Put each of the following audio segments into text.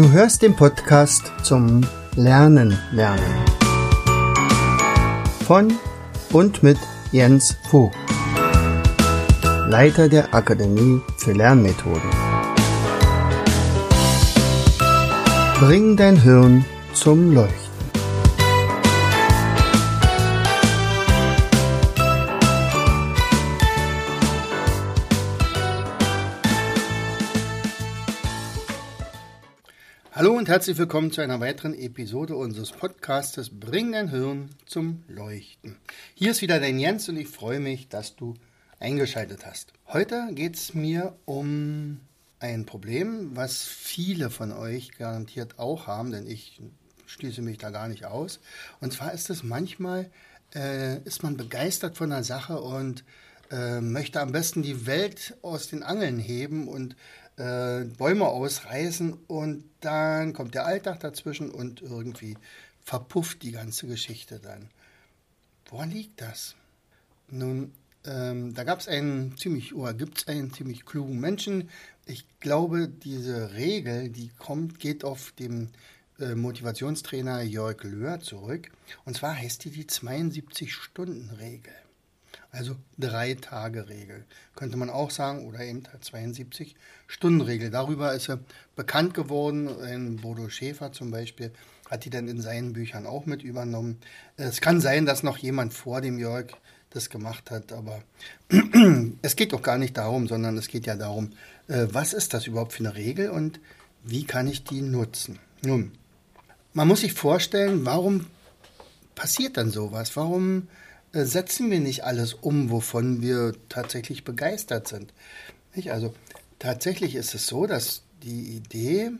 Du hörst den Podcast zum Lernen. Von und mit Jens Vogt, Leiter der Akademie für Lernmethoden. Bring dein Hirn zum Leuchten. Hallo und herzlich willkommen zu einer weiteren Episode unseres Podcastes Bring dein Hirn zum Leuchten. Hier ist wieder dein Jens und ich freue mich, dass du eingeschaltet hast. Heute geht es mir um ein Problem, was viele von euch garantiert auch haben, denn ich schließe mich da gar nicht aus. Und zwar ist es manchmal, ist man begeistert von einer Sache und möchte am besten die Welt aus den Angeln heben und Bäume ausreißen und dann kommt der Alltag dazwischen und irgendwie verpufft die ganze Geschichte dann. Woran liegt das? Nun, da gibt es einen ziemlich klugen Menschen. Ich glaube, diese Regel, geht auf den Motivationstrainer Jörg Löhr zurück. Und zwar heißt die 72-Stunden-Regel. Also 3-Tage-Regel, könnte man auch sagen, oder eben 72-Stunden-Regel. Darüber ist er bekannt geworden. Ein Bodo Schäfer zum Beispiel hat die dann in seinen Büchern auch mit übernommen. Es kann sein, dass noch jemand vor dem Jörg das gemacht hat, aber es geht doch gar nicht darum, sondern es geht ja darum, was ist das überhaupt für eine Regel und wie kann ich die nutzen? Nun, man muss sich vorstellen, warum passiert dann sowas? Warum setzen wir nicht alles um, wovon wir tatsächlich begeistert sind? Also tatsächlich ist es so, dass die Idee,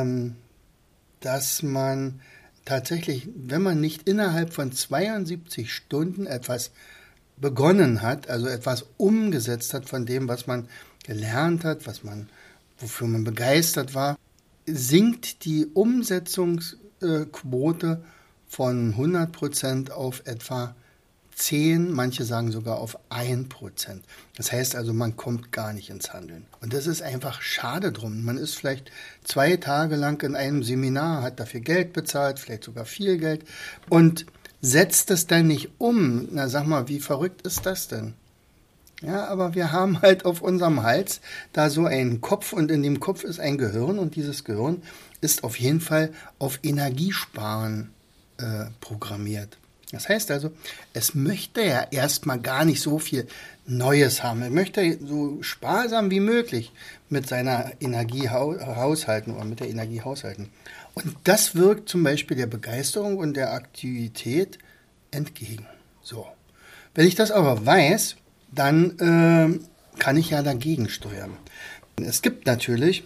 dass man tatsächlich, wenn man nicht innerhalb von 72 Stunden etwas begonnen hat, also etwas umgesetzt hat von dem, was man gelernt hat, wofür man begeistert war, sinkt die Umsetzungsquote von 100% auf etwa 10, manche sagen sogar auf 1%. Das heißt also, man kommt gar nicht ins Handeln. Und das ist einfach schade drum. Man ist vielleicht 2 Tage lang in einem Seminar, hat dafür Geld bezahlt, vielleicht sogar viel Geld und setzt es dann nicht um. Na, sag mal, wie verrückt ist das denn? Ja, aber wir haben halt auf unserem Hals da so einen Kopf und in dem Kopf ist ein Gehirn und dieses Gehirn ist auf jeden Fall auf Energiesparen programmiert. Das heißt also, es möchte ja erstmal gar nicht so viel Neues haben. Es möchte so sparsam wie möglich mit seiner Energie haushalten oder mit der Energie haushalten. Und das wirkt zum Beispiel der Begeisterung und der Aktivität entgegen. So. Wenn ich das aber weiß, dann kann ich ja dagegen steuern. Es gibt natürlich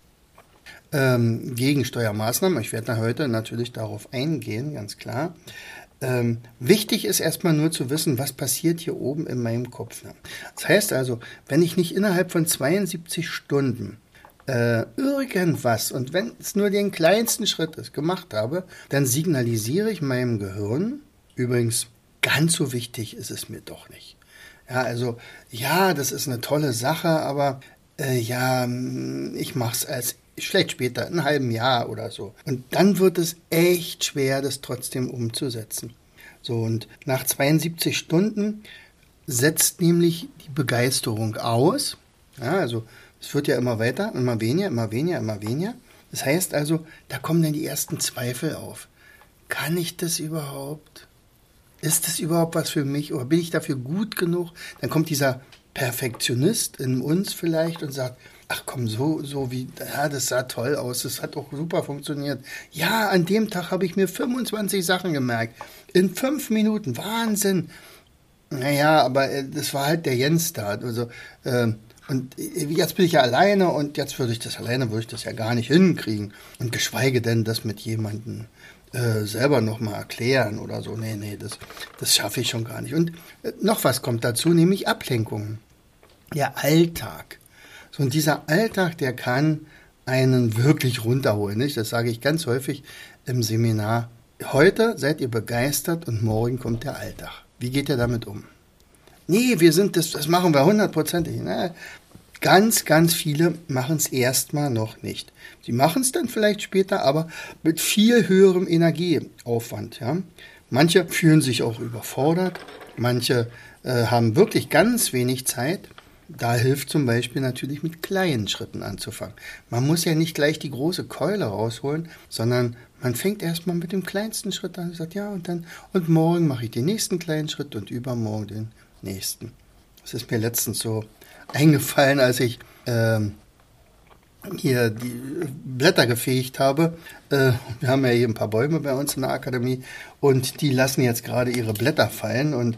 Gegensteuermaßnahmen. Ich werde da heute natürlich darauf eingehen, ganz klar. Wichtig ist erstmal nur zu wissen, was passiert hier oben in meinem Kopf. Das heißt also, wenn ich nicht innerhalb von 72 Stunden irgendwas, und wenn es nur den kleinsten Schritt ist, gemacht habe, dann signalisiere ich meinem Gehirn, übrigens ganz so wichtig ist es mir doch nicht. Ja, also, ja, das ist eine tolle Sache, aber ich mache es vielleicht später, in einem halben Jahr oder so. Und dann wird es echt schwer, das trotzdem umzusetzen. So, und nach 72 Stunden setzt nämlich die Begeisterung aus. Ja, also es wird ja immer weiter, immer weniger. Das heißt also, da kommen dann die ersten Zweifel auf. Kann ich das überhaupt? Ist das überhaupt was für mich? Oder bin ich dafür gut genug? Dann kommt dieser Perfektionist in uns vielleicht und sagt, ach komm, das sah toll aus, das hat auch super funktioniert. Ja, an dem Tag habe ich mir 25 Sachen gemerkt. In 5 Minuten, Wahnsinn. Naja, aber das war halt der Jens da. Also, und jetzt bin ich ja alleine und jetzt würde ich das ja gar nicht hinkriegen. Und geschweige denn, das mit jemandem selber nochmal erklären oder so. Nee, das schaffe ich schon gar nicht. Und noch was kommt dazu, nämlich Ablenkungen. Der Alltag. So, und dieser Alltag, der kann einen wirklich runterholen. Nicht? Das sage ich ganz häufig im Seminar. Heute seid ihr begeistert und morgen kommt der Alltag. Wie geht ihr damit um? Nee, das machen wir 100%. ganz, ganz viele machen es erstmal noch nicht. Sie machen es dann vielleicht später, aber mit viel höherem Energieaufwand. Ja? Manche fühlen sich auch überfordert, manche haben wirklich ganz wenig Zeit. Da hilft zum Beispiel natürlich mit kleinen Schritten anzufangen. Man muss ja nicht gleich die große Keule rausholen, sondern man fängt erstmal mit dem kleinsten Schritt an und sagt, ja, und morgen mache ich den nächsten kleinen Schritt und übermorgen den nächsten. Das ist mir letztens so eingefallen, als ich hier die Blätter gefegt habe. Wir haben ja hier ein paar Bäume bei uns in der Akademie und die lassen jetzt gerade ihre Blätter fallen und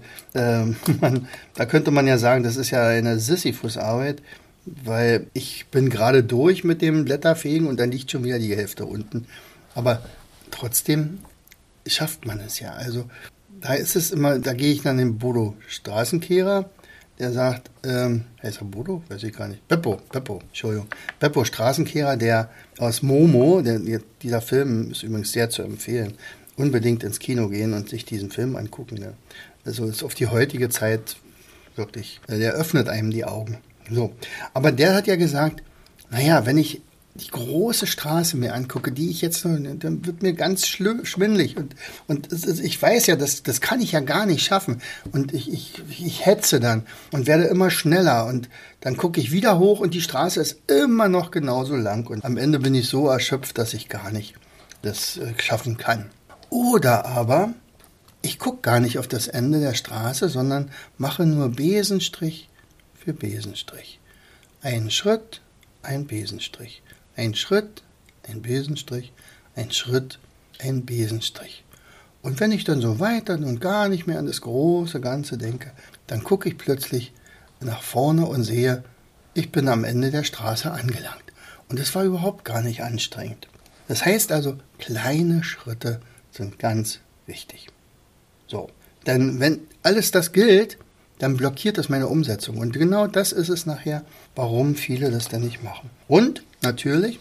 da könnte man ja sagen, das ist ja eine Sisyphus-Arbeit, weil ich bin gerade durch mit dem Blätterfegen und dann liegt schon wieder die Hälfte unten. Aber trotzdem schafft man es ja. Also da ist es immer, da gehe ich dann den Bodo Straßenkehrer, der sagt, heißt er Bodo? Weiß ich gar nicht. Beppo, Entschuldigung. Beppo Straßenkehrer, der aus Momo, dieser Film ist übrigens sehr zu empfehlen, unbedingt ins Kino gehen und sich diesen Film angucken. Ne? Also ist auf die heutige Zeit wirklich, der öffnet einem die Augen. So. Aber der hat ja gesagt, naja, wenn ich die große Straße mir angucke, die ich jetzt, dann wird mir ganz schwindelig und ich weiß ja, das kann ich ja gar nicht schaffen und ich hetze dann und werde immer schneller und dann gucke ich wieder hoch und die Straße ist immer noch genauso lang und am Ende bin ich so erschöpft, dass ich gar nicht das schaffen kann. Oder aber ich gucke gar nicht auf das Ende der Straße, sondern mache nur Besenstrich für Besenstrich. Ein Schritt, ein Besenstrich. Ein Schritt, ein Besenstrich, ein Schritt, ein Besenstrich. Und wenn ich dann so weiter und gar nicht mehr an das große Ganze denke, dann gucke ich plötzlich nach vorne und sehe, ich bin am Ende der Straße angelangt. Und es war überhaupt gar nicht anstrengend. Das heißt also, kleine Schritte sind ganz wichtig. So, denn wenn alles das gilt, dann blockiert das meine Umsetzung. Und genau das ist es nachher, warum viele das dann nicht machen. Und natürlich,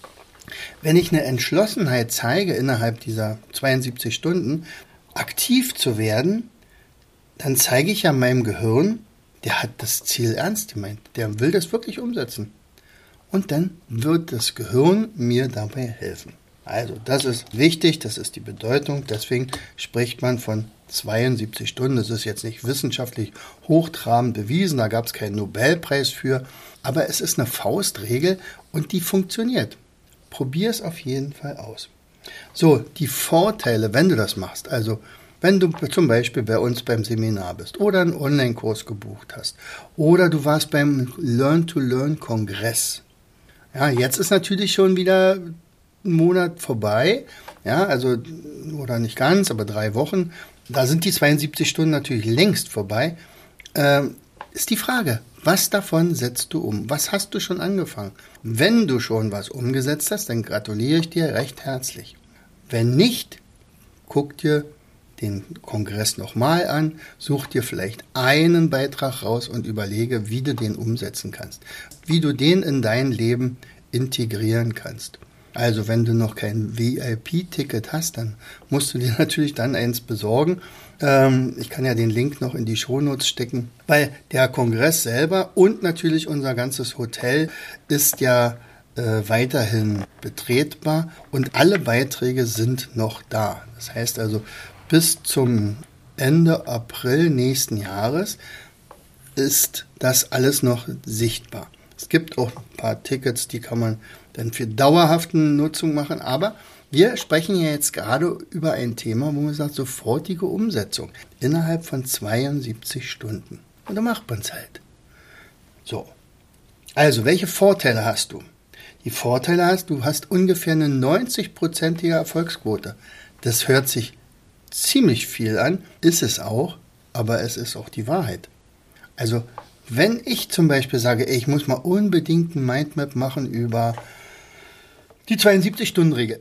wenn ich eine Entschlossenheit zeige, innerhalb dieser 72 Stunden aktiv zu werden, dann zeige ich ja meinem Gehirn, der hat das Ziel ernst gemeint, der will das wirklich umsetzen. Und dann wird das Gehirn mir dabei helfen. Also das ist wichtig, das ist die Bedeutung, deswegen spricht man von 72 Stunden. Das ist jetzt nicht wissenschaftlich hochtrabend bewiesen, da gab es keinen Nobelpreis für, aber es ist eine Faustregel und die funktioniert. Probier es auf jeden Fall aus. So, die Vorteile, wenn du das machst, also wenn du zum Beispiel bei uns beim Seminar bist oder einen Online-Kurs gebucht hast oder du warst beim Learn-to-Learn-Kongress. Ja, jetzt ist natürlich schon wieder ein Monat vorbei, ja, also oder nicht ganz, aber 3 Wochen. Da sind die 72 Stunden natürlich längst vorbei. Ist die Frage, was davon setzt du um? Was hast du schon angefangen? Wenn du schon was umgesetzt hast, dann gratuliere ich dir recht herzlich. Wenn nicht, guck dir den Kongress nochmal an, such dir vielleicht einen Beitrag raus und überlege, wie du den umsetzen kannst, wie du den in dein Leben integrieren kannst. Also wenn du noch kein VIP-Ticket hast, dann musst du dir natürlich dann eins besorgen. Ich kann ja den Link noch in die Shownotes stecken, weil der Kongress selber und natürlich unser ganzes Hotel ist ja weiterhin betretbar und alle Beiträge sind noch da. Das heißt also, bis zum Ende April nächsten Jahres ist das alles noch sichtbar. Es gibt auch ein paar Tickets, die kann man dann für dauerhafte Nutzung machen, aber wir sprechen ja jetzt gerade über ein Thema, wo man sagt, sofortige Umsetzung innerhalb von 72 Stunden. Und da macht man es halt. So, also welche Vorteile hast du? Die Vorteile hast, du hast ungefähr eine 90-prozentige Erfolgsquote. Das hört sich ziemlich viel an, ist es auch, aber es ist auch die Wahrheit. Also wenn ich zum Beispiel sage, ich muss mal unbedingt ein Mindmap machen über die 72-Stunden-Regel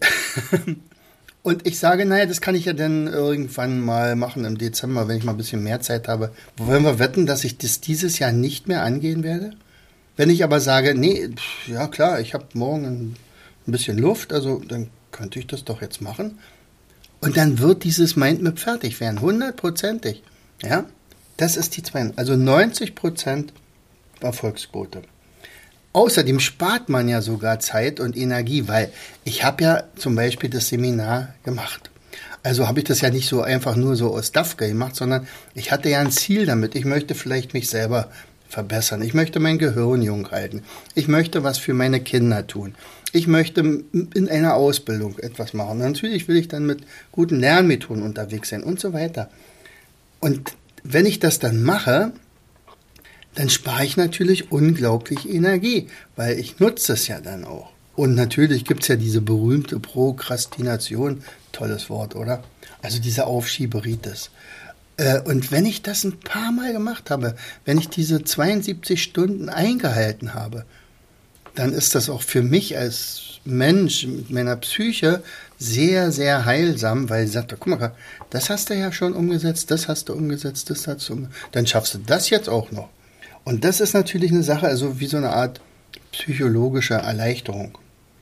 und ich sage, naja, das kann ich ja dann irgendwann mal machen im Dezember, wenn ich mal ein bisschen mehr Zeit habe. Wollen wir wetten, dass ich das dieses Jahr nicht mehr angehen werde? Wenn ich aber sage, nee, ja klar, ich habe morgen ein bisschen Luft, also dann könnte ich das doch jetzt machen. Und dann wird dieses Mindmap fertig werden, 100%. Ja, das ist die 2, also 90% Erfolgsquote. Außerdem spart man ja sogar Zeit und Energie, weil ich habe ja zum Beispiel das Seminar gemacht. Also habe ich das ja nicht so einfach nur so aus Dafke gemacht, sondern ich hatte ja ein Ziel damit. Ich möchte vielleicht mich selber verbessern. Ich möchte mein Gehirn jung halten. Ich möchte was für meine Kinder tun. Ich möchte in einer Ausbildung etwas machen. Natürlich will ich dann mit guten Lernmethoden unterwegs sein und so weiter. Und wenn ich das dann mache, dann spare ich natürlich unglaublich Energie, weil ich nutze es ja dann auch. Und natürlich gibt es ja diese berühmte Prokrastination, tolles Wort, oder? Also diese Aufschieberitis. Und wenn ich das ein paar Mal gemacht habe, wenn ich diese 72 Stunden eingehalten habe, dann ist das auch für mich als Mensch mit meiner Psyche sehr, sehr heilsam, weil ich sagte, guck mal, das hast du ja schon umgesetzt, das hast du umgesetzt, das hast du umgesetzt, dann schaffst du das jetzt auch noch. Und das ist natürlich eine Sache, also wie so eine Art psychologische Erleichterung.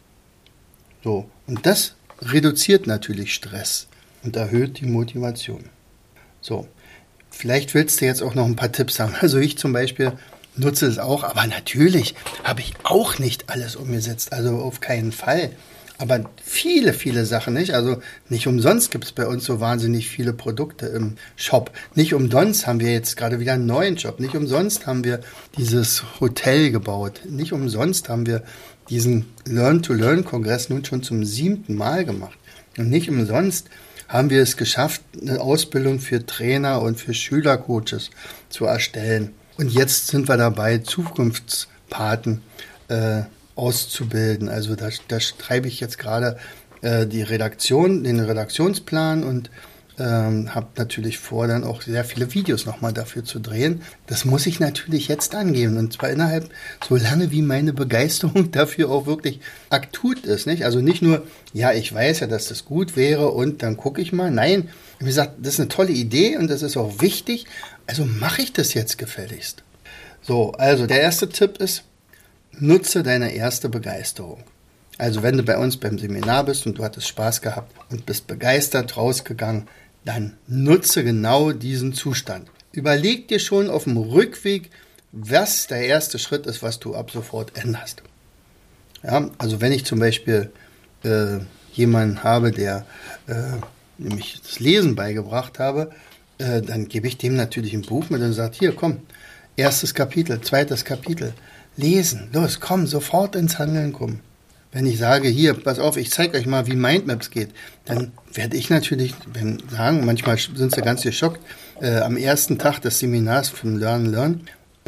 So, und das reduziert natürlich Stress und erhöht die Motivation. So, vielleicht willst du jetzt auch noch ein paar Tipps haben. Also ich zum Beispiel nutze es auch, aber natürlich habe ich auch nicht alles umgesetzt, also auf keinen Fall. Aber viele, viele Sachen nicht. Also nicht umsonst gibt es bei uns so wahnsinnig viele Produkte im Shop. Nicht umsonst haben wir jetzt gerade wieder einen neuen Shop. Nicht umsonst haben wir dieses Hotel gebaut. Nicht umsonst haben wir diesen Learn-to-Learn-Kongress nun schon zum 7. Mal gemacht. Und nicht umsonst haben wir es geschafft, eine Ausbildung für Trainer und für Schülercoaches zu erstellen. Und jetzt sind wir dabei, Zukunftspaten auszubilden. Also da schreibe ich jetzt gerade den Redaktionsplan und habe natürlich vor, dann auch sehr viele Videos nochmal dafür zu drehen. Das muss ich natürlich jetzt angehen. Und zwar innerhalb so lange, wie meine Begeisterung dafür auch wirklich akut ist. Nicht? Also nicht nur, ja, ich weiß ja, dass das gut wäre und dann gucke ich mal. Nein, wie gesagt, das ist eine tolle Idee und das ist auch wichtig. Also mache ich das jetzt gefälligst. So, also der erste Tipp ist, nutze deine erste Begeisterung. Also wenn du bei uns beim Seminar bist und du hattest Spaß gehabt und bist begeistert rausgegangen, dann nutze genau diesen Zustand. Überleg dir schon auf dem Rückweg, was der erste Schritt ist, was du ab sofort änderst. Ja, also wenn ich zum Beispiel jemanden habe, der nämlich das Lesen beigebracht habe, dann gebe ich dem natürlich ein Buch mit und sage, hier komm, erstes Kapitel, zweites Kapitel, lesen, los, komm, sofort ins Handeln kommen. Wenn ich sage, hier, pass auf, ich zeige euch mal, wie Mindmaps geht, dann werde ich natürlich sagen, manchmal sind sie ganz geschockt, am ersten Tag des Seminars vom Learn,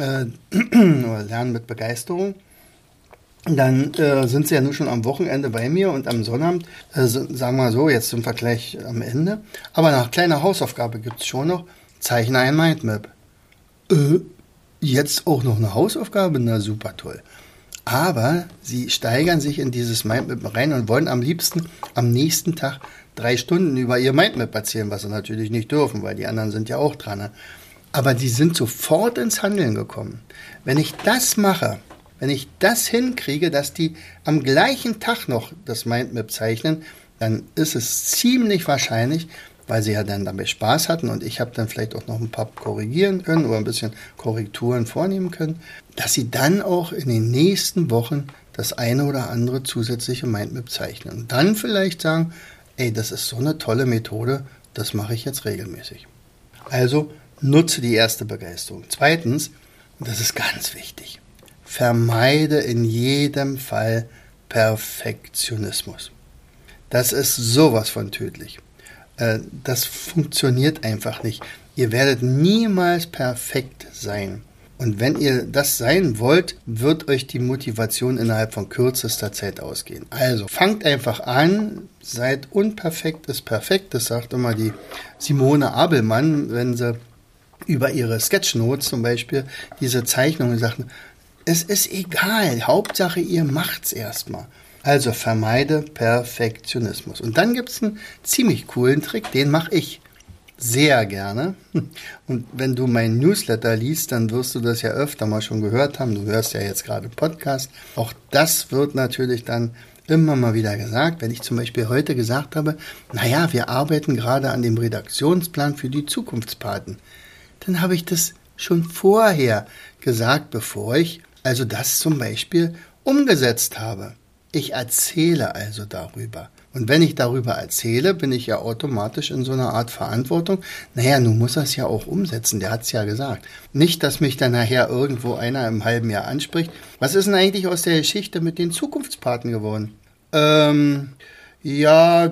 oder Lernen mit Begeisterung, dann sind sie ja nur schon am Wochenende bei mir und am Sonnabend, sagen wir so, jetzt sind wir gleich am Ende, aber nach kleiner Hausaufgabe gibt es schon noch, zeichne ein Mindmap. Jetzt auch noch eine Hausaufgabe? Na super toll. Aber sie steigern sich in dieses Mindmap rein und wollen am liebsten am nächsten Tag 3 Stunden über ihr Mindmap erzählen, was sie natürlich nicht dürfen, weil die anderen sind ja auch dran. Aber die sind sofort ins Handeln gekommen. Wenn ich das mache, wenn ich das hinkriege, dass die am gleichen Tag noch das Mindmap zeichnen, dann ist es ziemlich wahrscheinlich, weil sie ja dann dabei Spaß hatten und ich habe dann vielleicht auch noch ein paar korrigieren können oder ein bisschen Korrekturen vornehmen können, dass sie dann auch in den nächsten Wochen das eine oder andere zusätzliche Mindmap zeichnen. Und dann vielleicht sagen, ey, das ist so eine tolle Methode, das mache ich jetzt regelmäßig. Also nutze die erste Begeisterung. Zweitens, und das ist ganz wichtig, vermeide in jedem Fall Perfektionismus. Das ist sowas von tödlich. Das funktioniert einfach nicht. Ihr werdet niemals perfekt sein. Und wenn ihr das sein wollt, wird euch die Motivation innerhalb von kürzester Zeit ausgehen. Also fangt einfach an, seid unperfekt ist perfekt. Das sagt immer die Simone Abelmann, wenn sie über ihre Sketchnotes zum Beispiel diese Zeichnungen sagt, es ist egal, Hauptsache ihr macht's erstmal. Also vermeide Perfektionismus. Und dann gibt es einen ziemlich coolen Trick, den mache ich sehr gerne. Und wenn du meinen Newsletter liest, dann wirst du das ja öfter mal schon gehört haben. Du hörst ja jetzt gerade Podcast. Auch das wird natürlich dann immer mal wieder gesagt. Wenn ich zum Beispiel heute gesagt habe, naja, wir arbeiten gerade an dem Redaktionsplan für die Zukunftspaten, dann habe ich das schon vorher gesagt, bevor ich also das zum Beispiel umgesetzt habe. Ich erzähle also darüber. Und wenn ich darüber erzähle, bin ich ja automatisch in so einer Art Verantwortung. Naja, nun muss er es ja auch umsetzen, der hat es ja gesagt. Nicht, dass mich dann nachher irgendwo einer im halben Jahr anspricht. Was ist denn eigentlich aus der Geschichte mit den Zukunftspaten geworden? Ja,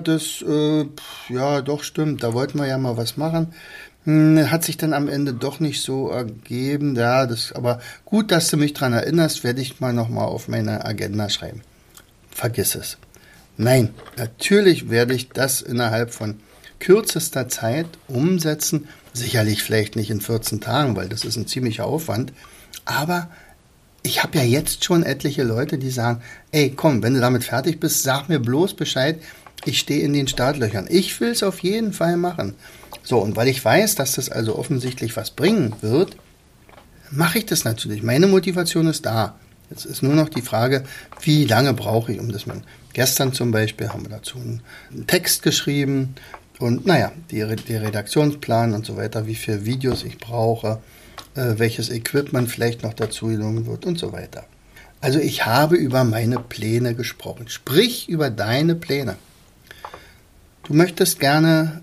doch stimmt, da wollten wir ja mal was machen. Hat sich dann am Ende doch nicht so ergeben. Ja, aber gut, dass du mich dran erinnerst, werde ich mal nochmal auf meine Agenda schreiben. Vergiss es. Nein, natürlich werde ich das innerhalb von kürzester Zeit umsetzen. Sicherlich vielleicht nicht in 14 Tagen, weil das ist ein ziemlicher Aufwand. Aber ich habe ja jetzt schon etliche Leute, die sagen, ey, komm, wenn du damit fertig bist, sag mir bloß Bescheid. Ich stehe in den Startlöchern. Ich will es auf jeden Fall machen. So, und weil ich weiß, dass das also offensichtlich was bringen wird, mache ich das natürlich. Meine Motivation ist da. Jetzt ist nur noch die Frage, wie lange brauche ich, um das mal. Gestern zum Beispiel haben wir dazu einen Text geschrieben und die Redaktionsplan und so weiter, wie viele Videos ich brauche, welches Equipment vielleicht noch dazu genommen wird und so weiter. Also ich habe über meine Pläne gesprochen. Sprich über deine Pläne. Du möchtest gerne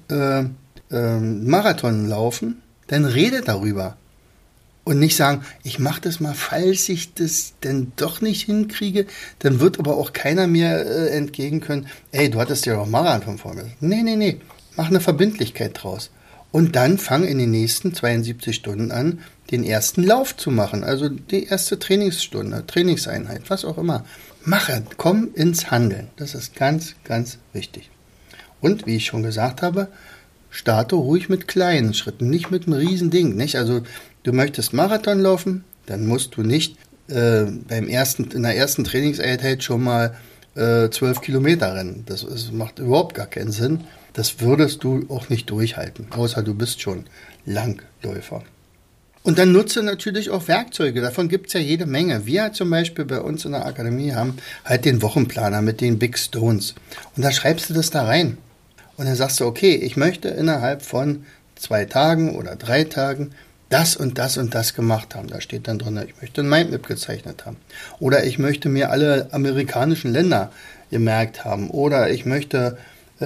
Marathon laufen, dann rede darüber. Und nicht sagen, ich mache das mal, falls ich das denn doch nicht hinkriege, dann wird aber auch keiner mir entgegen können, ey, du hattest ja doch Marathon vor mir. Nee, mach eine Verbindlichkeit draus. Und dann fang in den nächsten 72 Stunden an, den ersten Lauf zu machen, also die erste Trainingsstunde, Trainingseinheit, was auch immer. Mache, komm ins Handeln. Das ist ganz, ganz wichtig. Und wie ich schon gesagt habe, starte ruhig mit kleinen Schritten, nicht mit einem riesen Ding, nicht? Also du möchtest Marathon laufen, dann musst du nicht in der ersten Trainingseinheit schon mal 12 Kilometer rennen. Das macht überhaupt gar keinen Sinn. Das würdest du auch nicht durchhalten, außer du bist schon Langläufer. Und dann nutze natürlich auch Werkzeuge. Davon gibt es ja jede Menge. Wir zum Beispiel bei uns in der Akademie haben halt den Wochenplaner mit den Big Stones. Und da schreibst du das da rein. Und dann sagst du, okay, ich möchte innerhalb von 2 Tagen oder 3 Tagen das und das und das gemacht haben. Da steht dann drin, ich möchte ein Mindmap gezeichnet haben. Oder ich möchte mir alle amerikanischen Länder gemerkt haben. Oder ich möchte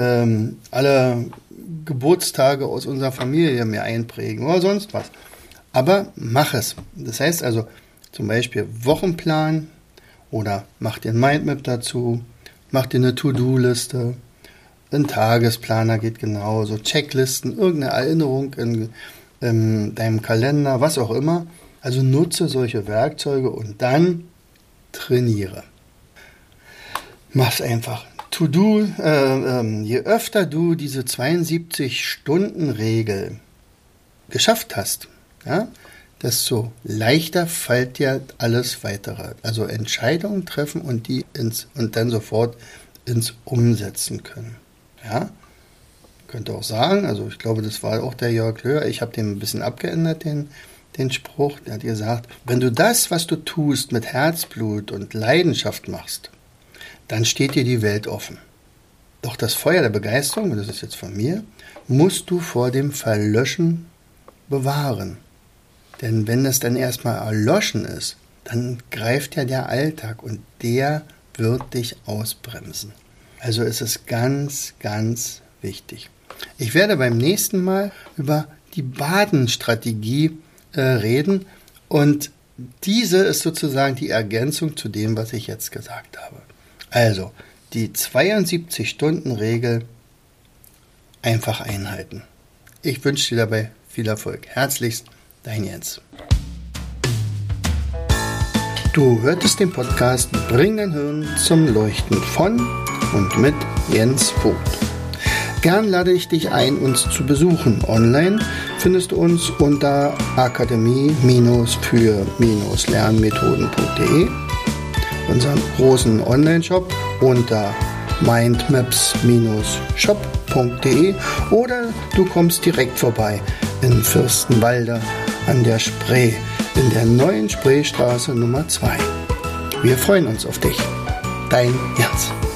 alle Geburtstage aus unserer Familie mir einprägen oder sonst was. Aber mach es. Das heißt also zum Beispiel Wochenplan oder mach dir ein Mindmap dazu, mach dir eine To-Do-Liste, ein Tagesplaner geht genauso, Checklisten, irgendeine Erinnerung in deinem Kalender, was auch immer. Also nutze solche Werkzeuge und dann trainiere. Mach's einfach. Je öfter du diese 72-Stunden-Regel geschafft hast, ja, desto leichter fällt dir alles Weitere. Also Entscheidungen treffen und dann sofort ins Umsetzen können. Ja, könnte auch sagen, also ich glaube, das war auch der Jörg Löhr, ich habe den ein bisschen abgeändert, den Spruch, der hat gesagt, wenn du das, was du tust, mit Herzblut und Leidenschaft machst, dann steht dir die Welt offen. Doch das Feuer der Begeisterung, und das ist jetzt von mir, musst du vor dem Verlöschen bewahren. Denn wenn es dann erstmal erloschen ist, dann greift ja der Alltag und der wird dich ausbremsen. Also ist es ganz, ganz wichtig. Ich werde beim nächsten Mal über die Badenstrategie reden und diese ist sozusagen die Ergänzung zu dem, was ich jetzt gesagt habe. Also, die 72-Stunden-Regel einfach einhalten. Ich wünsche dir dabei viel Erfolg. Herzlichst, dein Jens. Du hörtest den Podcast Bring dein Hirn zum Leuchten von und mit Jens Vogt. Gern lade ich dich ein, uns zu besuchen. Online findest du uns unter akademie-für-lernmethoden.de, unseren großen Online-Shop unter mindmaps-shop.de oder du kommst direkt vorbei in Fürstenwalde an der Spree, in der neuen Spreestraße Nummer 2. Wir freuen uns auf dich. Dein Jens.